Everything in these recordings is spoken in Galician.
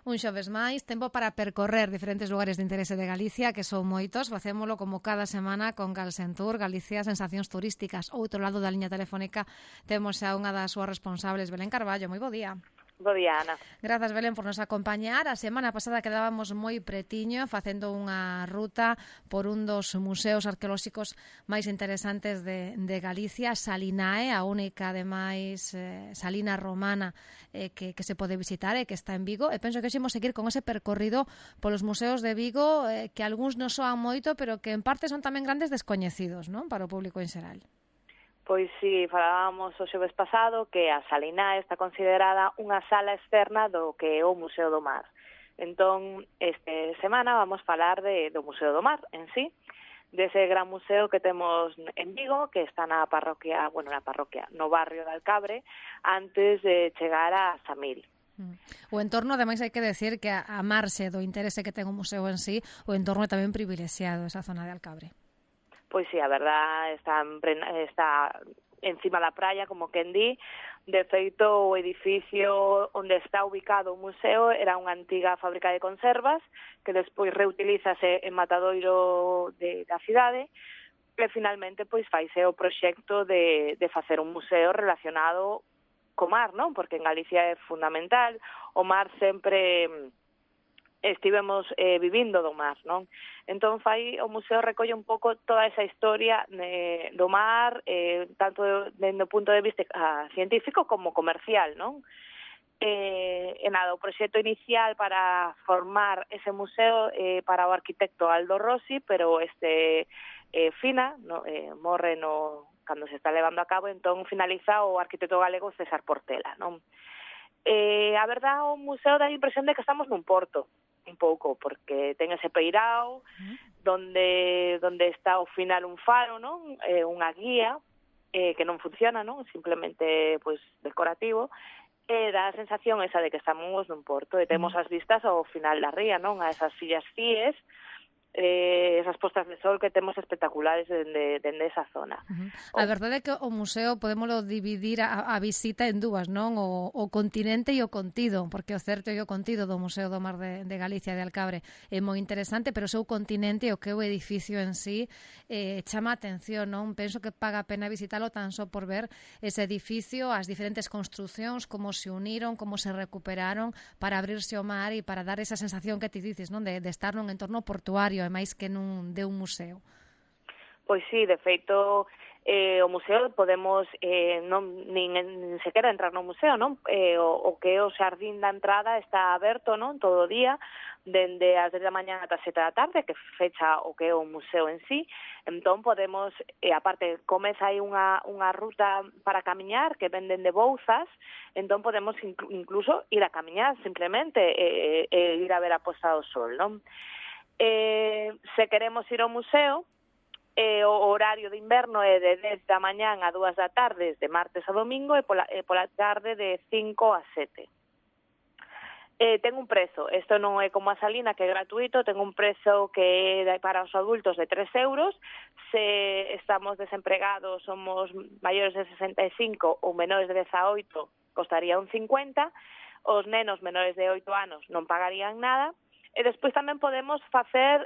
Un xoves máis, tempo para percorrer diferentes lugares de interese de Galicia, que son moitos. Facémolo como cada semana con Galsentur, Galicia Sensacións Turísticas. Outro lado da liña telefónica temos xa unha das súas responsables, Belén Carballo. Moi bo día. Bo día, Ana. Grazas, Belén, por nos acompañar. A semana pasada quedábamos moi pretiño facendo unha ruta por un dos museos arqueolóxicos máis interesantes de Galicia, Salinae, a única, ademais, salina romana que se pode visitar e que está en Vigo. E penso que ximos seguir con ese percorrido polos museos de Vigo, que algúns non soan moito, pero que en parte son tamén grandes descoñecidos, non, para o público en xeral. Pois si, falábamos o xoves pasado que a Salinae está considerada unha sala externa do que é o Museo do Mar. Entón, esta semana vamos falar do Museo do Mar en sí, dese gran museo que temos en Vigo, que está na parroquia, no barrio de Alcabre, antes de chegar a Samil. O entorno, ademais, hai que decir que a marxe do interese que ten o museo en sí, o entorno é tamén privilexiado, esa zona de Alcabre. Pois sí, a verdad está encima da praia, como quen di. De feito, o edificio onde está ubicado o museo era unha antiga fábrica de conservas que despois reutilízase en Matadoiro da cidade e finalmente pois faise o proxecto de facer un museo relacionado co mar, non? Porque en Galicia é fundamental, o mar sempre estivemos vivindo do mar, non? Entón, o museo recolle un pouco toda esa historia do mar, tanto dende o punto de vista científico como comercial, non? O proxecto inicial para formar ese museo para o arquitecto Aldo Rossi, pero fina, morre cando se está levando a cabo, entón finaliza o arquitecto galego César Portela, non? A verdad, o museo dá a impresión de que estamos nun porto, un pouco, porque ten ese peirao donde está ao final un faro, non? Unha guía que non funciona, non? Simplemente pois decorativo, e dá a sensación esa de que estamos nun porto e temos as vistas ao final da ría, non? A esas fillas Cíes, esas postas de sol que temos espectaculares dende esa zona. A verdade é que o museo podémolo dividir a visita en dúas, non? O continente e o contido, porque o certo e o contido do Museo do Mar de Galicia de Alcabre é moi interesante, pero o seu continente, o que é o edificio en sí, chama a atención, non? Penso que paga a pena visitalo tan só por ver ese edificio, as diferentes construcións, como se uniron, como se recuperaron para abrirse ao mar e para dar esa sensación que ti dices, non? De estar nun entorno portuario, e máis que de un museo. Pois sí, de feito, o museo podemos nin sequera entrar no museo, non? O que é o xardín da entrada está aberto, non? Todo o día, dende as 10 da mañá ata 7 da tarde, que fecha o que é o museo en sí. Entón podemos, aparte, comeza aí unha ruta para camiñar que venden de Bouzas, entón podemos incluso ir a camiñar simplemente e ir a ver a posta do sol, non? Se queremos ir ao museo, o horario de inverno é de 10 da mañán a 2 da tarde, de martes a domingo, e pola tarde de 5 a 7. Ten un prezo, isto non é como a Salina, que é gratuito, ten un prezo que é para os adultos de 3 euros, se estamos desempregados, somos maiores de 65 ou menores de 18, costaría un 50, os nenos menores de 8 anos non pagarían nada. E despois tamén podemos facer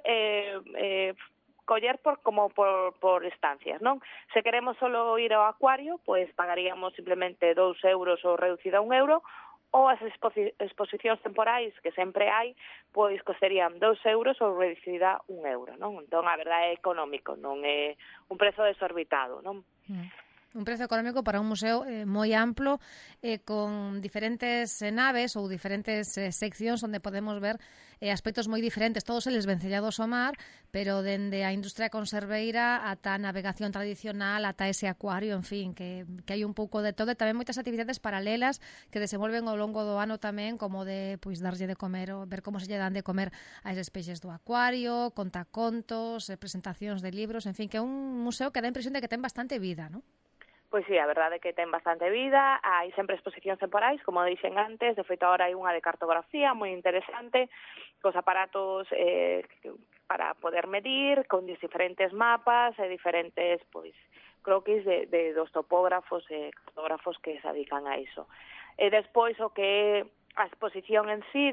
coller por estancias, non? Se queremos solo ir ao acuario, pois pagaríamos simplemente 2 euros ou reducida a 1 euro, ou as exposicións temporais que sempre hai, pois costarían 2 euros ou reducida a 1 euro, non? Entón, a verdade é económico, non é un prezo desorbitado, non? Un prezo económico para un museo moi amplo, con diferentes naves ou diferentes seccións onde podemos ver aspectos moi diferentes, todos eles vencellados ao mar, pero dende a industria conserveira ata a navegación tradicional, ata ese acuario, en fin, que hai un pouco de todo, e tamén moitas actividades paralelas que desenvolven ao longo do ano tamén, como de darlle de comer, ou ver como se lle dan de comer a eses peixes do acuario, contacontos, presentacións de libros, en fin, que é un museo que dá a impresión de que ten bastante vida, non? Pois sí, a verdade é que ten bastante vida, hai sempre exposicións temporais, como dixen antes, de feito agora hai unha de cartografía moi interesante, cos aparatos para poder medir, con diferentes mapas e diferentes croquis dos topógrafos e cartógrafos que se dedican a iso. E despois o que é a exposición en sí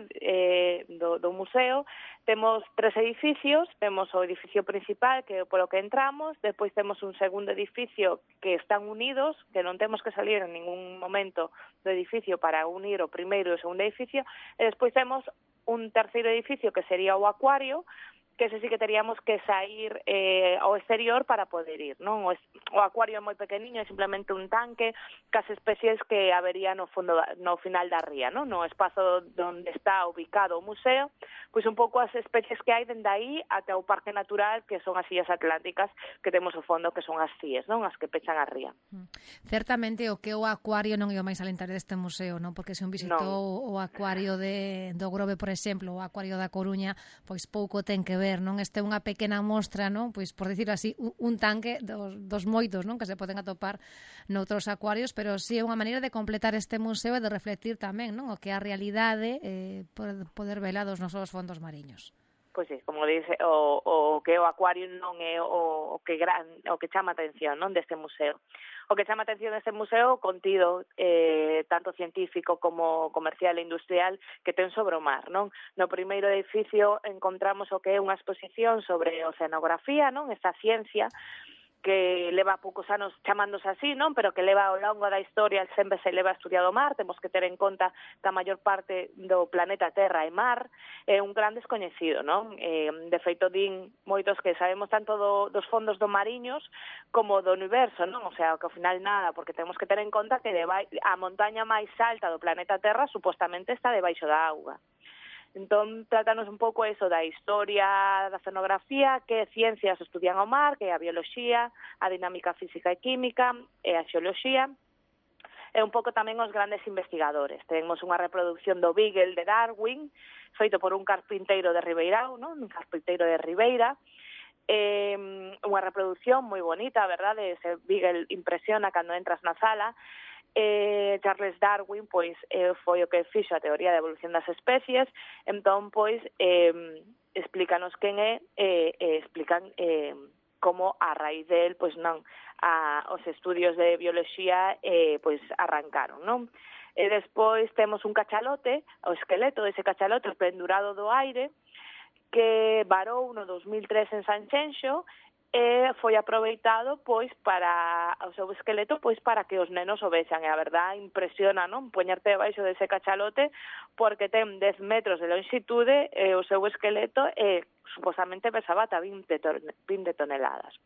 do museo, temos 3 edificios, temos o edificio principal, que é polo que entramos, despois temos un segundo edificio que están unidos, que non temos que salir en ningún momento do edificio para unir o primeiro e o segundo edificio, e despois temos un terceiro edificio que sería o acuario, que ese sí que teríamos que sair ao exterior para poder ir, non? O acuario é moi pequeniño, é simplemente un tanque cas especies que habería no fondo, no final da ría, non? No espazo onde está ubicado o museo, pois un pouco as especies que hai dende aí ata o Parque Natural, que son as Illas Atlánticas, que temos ao fondo, que son as CIES, non? As que pechan a ría. Certamente o que o acuario non é o máis alentare deste museo, non? Porque se un visitou o acuario do Grove, por exemplo, o acuario da Coruña, pois pouco ten que ver, non? Este é unha pequena mostra, non? Pois, por decirlo así, un tanque dos moitos, non? Que se poden atopar noutros acuarios, pero sí é unha maneira de completar este museo e de reflectir tamén, non? O que é a realidade, poder vela dos nosos fondos mariños. Pois sí, como dice, o que o acuario non é o que chama a atención, non, deste museo. O que chama a atención deste museo, o contido tanto científico como comercial e industrial que ten sobre o mar, non? No primeiro edificio encontramos o que é unha exposición sobre oceanografía, non? Esta ciencia que leva poucos anos chamándose así, non? Pero que leva ao longo da historia, sempre se leva estudiado o mar, temos que ter en conta que a maior parte do planeta Terra é mar, é un gran descoñecido, non? De feito, din moitos que sabemos tanto dos fondos do mariños como do universo, non? O sea, que ao final nada, porque temos que ter en conta que a montaña máis alta do planeta Terra supostamente está debaixo da auga. Entón, tratanos un pouco eso da historia da oceanografía, que ciencias estudian o mar, que é a bioloxía, a dinámica física e química, e a xeoloxía, e un pouco tamén os grandes investigadores. Temos unha reproducción do Beagle de Darwin, feito por un carpinteiro de Ribeirão, non? Un carpinteiro de Ribeira, unha reproducción moi bonita, a verdade, ese Beagle impresiona cando entras na sala. Charles Darwin pois foi o que fixo a teoría da evolución das especies, entón pois explícanos quen é, explican como a raíz del pois non os estudios de bioloxía pois arrancaron, non? E despois temos un cachalote, o esqueleto dese cachalote pendurado do aire, que varou no 2003 en Sanxenxo, e foi aproveitado pois para o seu esqueleto pois para que os nenos o vexan, e a verdad impresiona, non? Poñerte debaixo dese cachalote porque ten 10 metros de longitude e o seu esqueleto supostamente pesaba ata 20 toneladas.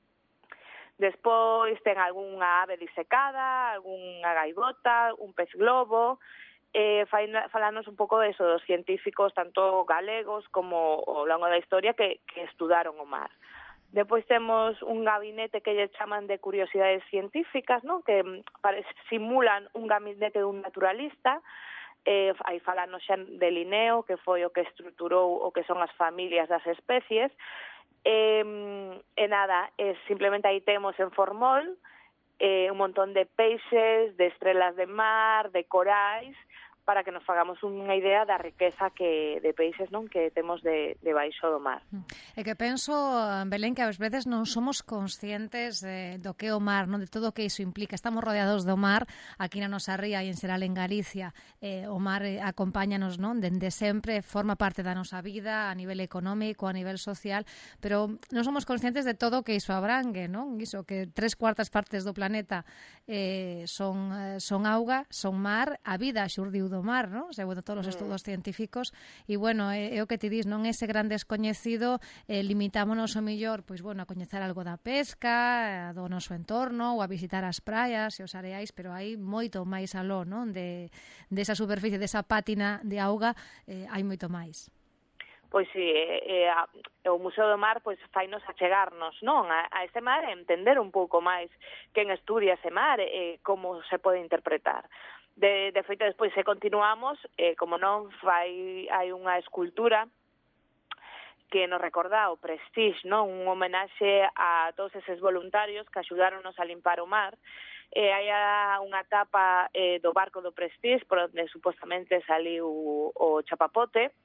Despois ten algunha ave disecada, algunha gaivota, un pez globo, falarnos un pouco de eso, dos científicos tanto galegos como ao longo da historia que estudaron o mar. Depois temos un gabinete que lle chaman de curiosidades científicas, non? Que simulan un gabinete dun naturalista. Aí falanos xa de Linneo, que foi o que estruturou o que son as familias das especies. Simplemente aí temos en formol un montón de peixes, de estrelas de mar, de corais, para que nos fagamos unha idea da riqueza de peixes, non, que temos debaixo do mar. É que penso, Belén, que ás veces non somos conscientes do que é o mar, non, de todo o que iso implica. Estamos rodeados do mar aquí na nosa ría e en xeral en Galicia. O mar acompáñanos, non, dende sempre, forma parte da nosa vida a nivel económico, a nivel social, pero non somos conscientes de todo o que iso abrangue, non? Iso que 3/4 partes do planeta son auga, son mar, a vida xurdiu do mar, non? Segundo todos os estudos científicos, e bueno, é o que ti dis, non? Ese gran descoñecido, limitámonos o mellor, pois bueno, a coñecer algo da pesca, do noso entorno, ou a visitar as praias e os areais, pero hai moito máis aló, non? Desa superficie, desa pátina de auga, hai moito máis. Pois si, o Museo do Mar pois fainos achegarnos, non, a ese mar e entender un pouco máis quen estudia ese mar e como se pode interpretar. De feito, despois, se continuamos, como non, hai unha escultura que nos recorda o Prestige, non? Un homenaxe a todos eses voluntarios que axudáronos a limpar o mar. Hai unha tapa do barco do Prestige, por onde supostamente saliu o chapapote,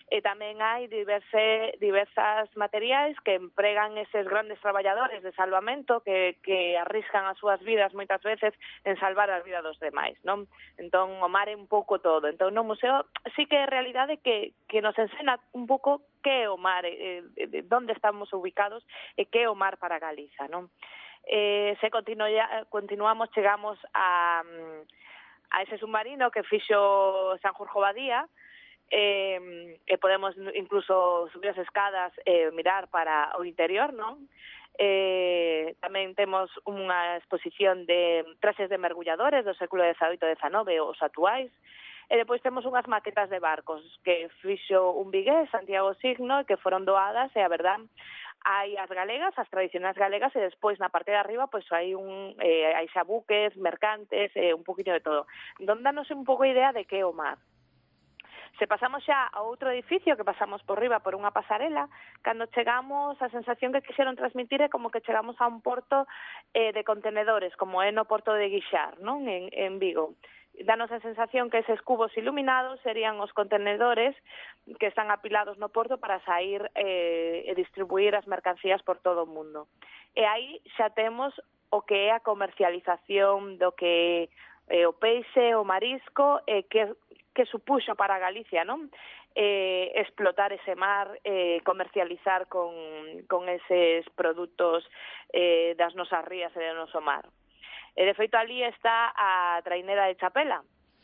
E tamén hai diversas materiais que empregan eses grandes traballadores de salvamento que arriscan as súas vidas moitas veces en salvar as vidas dos demais, non? Entón, o mar é un pouco todo. Entón, no museo sí que é realidade que nos ensena un pouco que é o mar, onde estamos ubicados e que é o mar para Galiza, non? Se continuamos, chegamos a ese submarino que fixo Sanjurjo Badía, e podemos incluso subir as escadas e mirar para o interior, non? Tamén temos unha exposición de traxes de mergulladores do século XVIII e XIX, os actuais, e depois temos unhas maquetas de barcos que fixo un vigués, Santiago Signo, e que foron doadas, e a verdad, hai as galegas, as tradicionais galegas, e despois na parte de arriba pois hai xa buques, mercantes, un poquinho de todo. Entón, danos un pouco a idea de que é o mar. Se pasamos xa a outro edificio, que pasamos por riba por unha pasarela, cando chegamos, a sensación que quixeron transmitir é como que chegamos a un porto de contenedores, como é no porto de Guixar, non? En Vigo. Danos a sensación que eses cubos iluminados serían os contenedores que están apilados no porto para sair e distribuir as mercancías por todo o mundo. E aí xa temos o que é a comercialización do que o peixe, o marisco, que supuxo para Galicia, non? Explotar ese mar, comercializar con eses produtos das nosas rías e do noso mar. De feito, ali está a trainera de Chapela,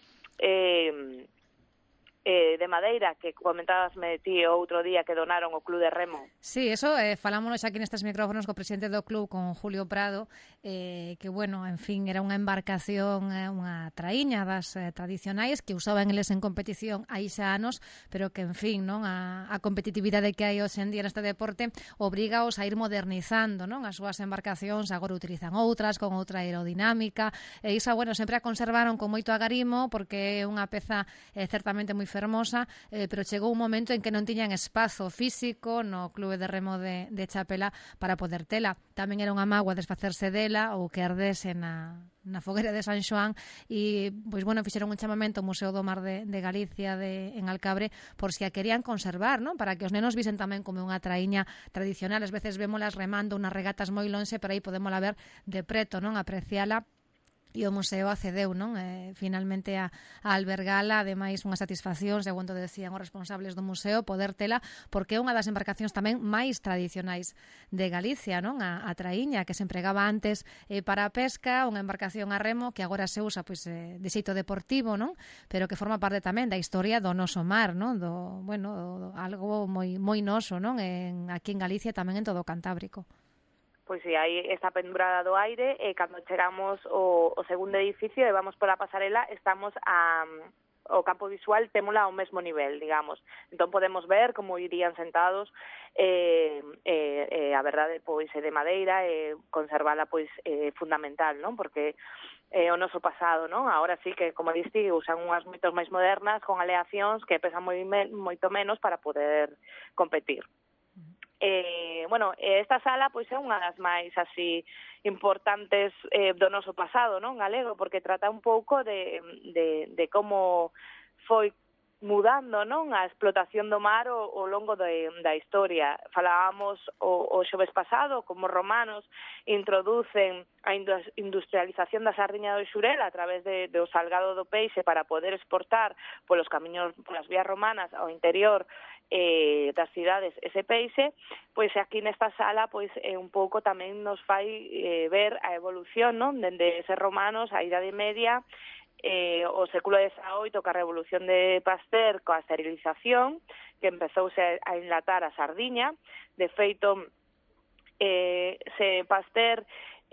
de madeira, que comentabasme ti outro día que donaron o Club de Remo. Sí, eso falámonos aquí nestes micrófonos co presidente do club, con Julio Prado, que, bueno, en fin, era unha embarcación, unha traíña das tradicionais que usaban eles en competición hai xa anos, pero que, en fin, non, a competitividade que hai hoxe en día neste deporte obrigaos a ir modernizando, non, as súas embarcacións, agora utilizan outras, con outra aerodinámica, e iso, bueno, sempre a conservaron con moito agarimo, porque é unha peza certamente moi fermosa, pero chegou un momento en que non tiñan espazo físico no Clube de Remo de Chapela para poder tela. Tamén era unha mágoa desfacerse dela ou que ardese na fogueira de San Xoán, e, pois, bueno, fixeron un chamamento ao Museo do Mar de Galicia en Alcabre por si a querían conservar, non? Para que os nenos visen tamén como unha traíña tradicional. Ás veces vémolas remando unas regatas moi lonxe, pero aí podémola ver de preto, non? Apreciala. E o museo accedeu, non? Finalmente a albergala, ademais unha satisfacción, segundo decían os responsables do museo, poder tela, porque é unha das embarcacións tamén máis tradicionais de Galicia, non? A traíña, que se empregaba antes para a pesca, unha embarcación a remo que agora se usa pois de xeito deportivo, non? Pero que forma parte tamén da historia do noso mar, non? Algo moi noso, non? Aquí en Galicia, tamén en todo o Cantábrico. Pois si, aí está pendurada do aire, e cando chegamos ao segundo edificio e vamos pola pasarela, estamos o campo visual témola ao mesmo nivel, digamos. Entón podemos ver como irían sentados, a verdade, pois, é de madeira, e conservala, pois, fundamental, non? Porque o noso pasado, non? Agora sí que, como diste, usan unhas moitos máis modernas, con aleacións que pesan moito menos para poder competir. Bueno, esta sala pois é unha das máis así importantes do noso pasado, non, galego, porque trata un pouco de como foi mudando, non, a explotación do mar ao longo da historia. Falábamos o xoves pasado como os romanos introducen a industrialización da sardiña do xurel a través do salgado do peixe para poder exportar polos camiños, polas vías romanas ao interior das cidades ese peixe, pois aquí nesta sala pois un pouco tamén nos fai ver a evolución, non, dende ser romanos, a Idade Media, o século XVIII, coa revolución de Pasteur, coa esterilización, que empezouse a enlatar a sardiña. De feito, se Pasteur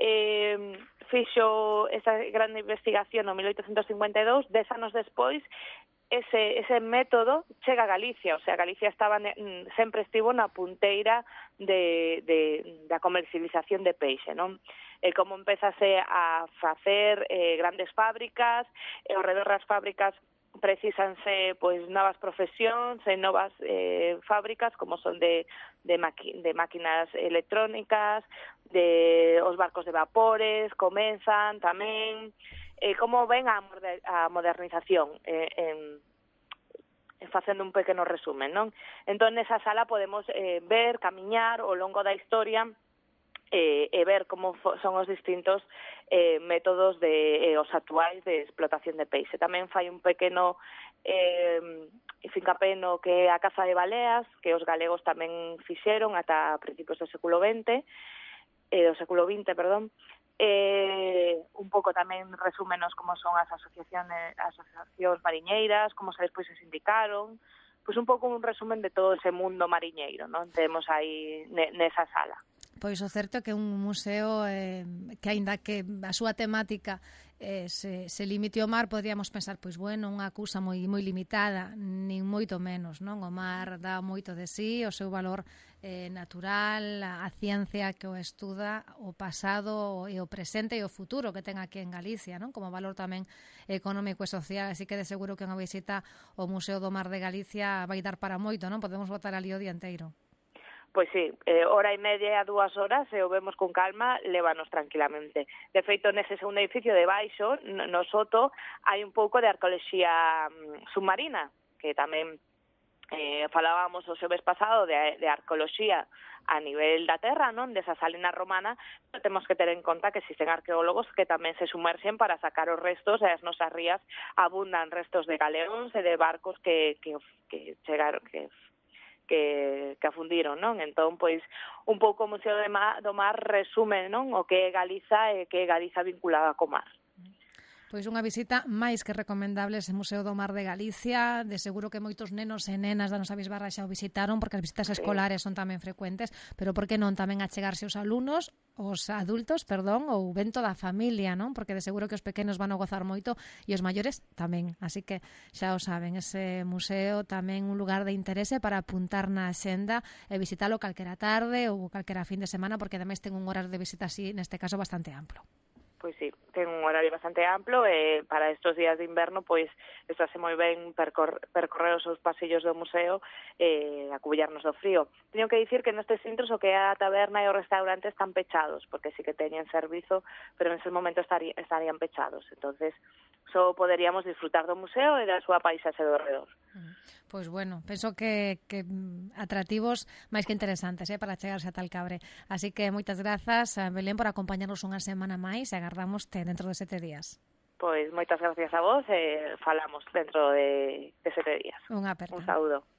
fixo esa grande investigación no 1852, 10 anos despois, ese método chega a Galicia, o sea, Galicia sempre estivo na punteira da comercialización de peixe, non? Como empezase a facer grandes fábricas, e ao redor das fábricas precisanse pois novas profesións e novas fábricas, como son de máquinas electrónicas, de os barcos de vapores, comenzan tamén. Como ven a modernización facendo un pequeno resumen, non? Entón, nesa sala podemos ver, camiñar ao longo da historia e ver como son os distintos métodos os actuais de explotación de peixe. Tamén fai un pequeno fincapé no que é a caza de baleas, que os galegos tamén fixeron ata principios do século XX, un pouco tamén resúmenos como son as asociacións mariñeiras, como se despois se sindicaron, pois un pouco un resumen de todo ese mundo mariñeiro, non? Temos aí nesa sala. Pois o certo é que un museo que aínda que a súa temática se limite ao mar, podríamos pensar, pois bueno, unha cousa moi limitada, nin moito menos, non? O mar dá moito de sí, o seu valor natural, a ciencia que o estuda, o pasado e o presente e o futuro que ten aquí en Galicia, non? Como valor tamén económico e social, así que de seguro que unha visita ao Museo do Mar de Galicia vai dar para moito, non? Podemos botar ali o día inteiro. Pois sí, hora e media a 2 horas, se o vemos con calma, lévanos tranquilamente. De feito, nese segundo edificio de baixo, no soto, hai un pouco de arqueoloxía submarina, que tamén falábamos o xoves pasado de arqueoloxía a nivel da terra, non? Desa salina romana, pero temos que ter en conta que existen arqueólogos que tamén se sumerxen para sacar os restos, e as nosas rías abundan restos de galeóns e de barcos que chegaron, que afundiron, non? Entón, pois, un pouco o Museo do Mar resume, non? O que é Galiza e que é Galiza vinculada co mar. Pois unha visita máis que recomendable ese Museo do Mar de Galicia. De seguro que moitos nenos e nenas da nosa bisbarra xa o visitaron, porque as visitas escolares son tamén frecuentes, pero por que non tamén achegarse os adultos, ou vento da familia, non? Porque de seguro que os pequenos van a gozar moito e os maiores tamén. Así que xa o saben, ese museo tamén un lugar de interese para apuntar na axenda e visitalo calquera tarde ou calquera fin de semana, porque ademais ten un horario de visita así, neste caso, bastante amplo. Pois sí, ten un horario bastante amplo e para estes días de inverno pois estáse moi ben percorrer os seus pasillos do museo e acubillarnos do frío. Teño que dicir que nestes centros o que é a taberna e o restaurante están pechados, porque sí que teñen servizo, pero en ese momento estarían pechados. Entonces, só poderíamos disfrutar do museo e da súa paisaxe do redor. Pois bueno, penso que atractivos máis que interesantes para chegarse a Talcabre. Así que moitas grazas, Belén, por acompañarnos unha semana máis e agardámoste dentro de 7 días. Pois moitas gracias a vos e falamos dentro de 7 días. Unha aperta. Un saúdo.